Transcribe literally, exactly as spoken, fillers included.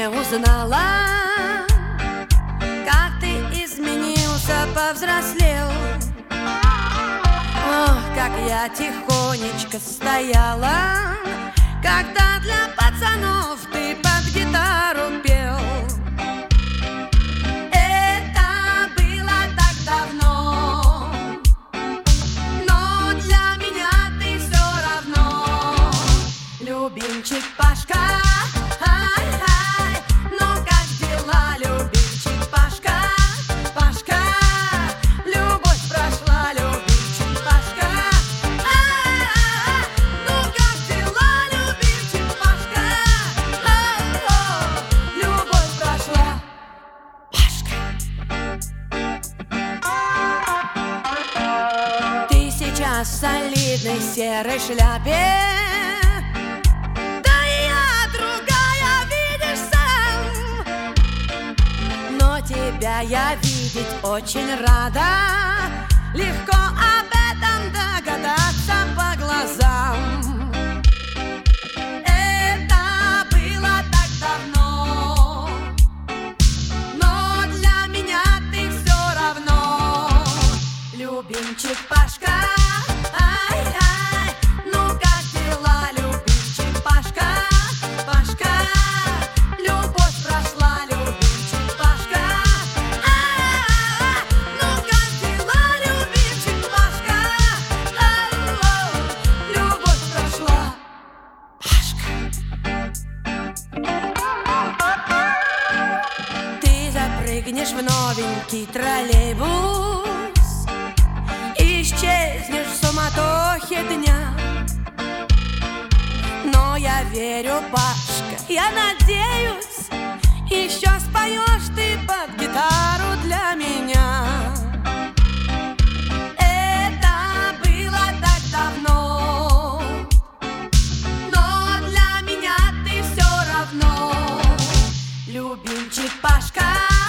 не узнала, как ты изменился, повзрослел. Ох, как я тихонечко стояла, когда для пацанов ты под гитару пел. Это было так давно, но для меня ты все равно. Любимчик Пашка, ай-ай, ну как дела, любимчик Пашка? Пашка, любовь прошла, любимчик Пашка. Ай-ай, ну как дела, любимчик Пашка? Ай-ай, любовь прошла, Пашка. Ты сейчас в солидной серой шляпе, тебя я видеть очень рада. Легко об этом догадаться по глазам. Это было так давно, но для меня ты все равно. Любимчик Пашка, ай-ай, ну как дела, любимчик Пашка? Пашка, любовь прошла, любимчик Пашка. Прыгнешь в новенький троллейбус, исчезнешь в суматохе дня. Но я верю, Пашка, я надеюсь, еще споешь ты под гитару для меня. Это было так давно, но для меня ты все равно. Любимчик Пашка.